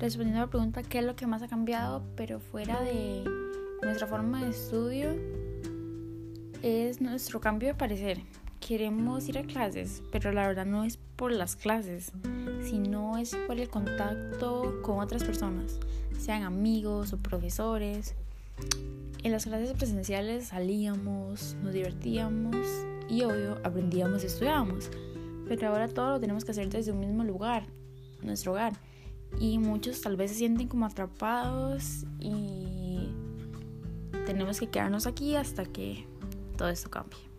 respondiendo a la pregunta qué es lo que más ha cambiado, pero fuera de nuestra forma de estudio, es nuestro cambio de parecer. Queremos ir a clases, pero la verdad no es por las clases, sino es por el contacto con otras personas, sean amigos o profesores. En las clases presenciales salíamos, nos divertíamos y obvio aprendíamos y estudiábamos, pero ahora todo lo tenemos que hacer desde un mismo lugar, nuestro hogar, y muchos tal vez se sienten como atrapados y tenemos que quedarnos aquí hasta que todo esto cambie.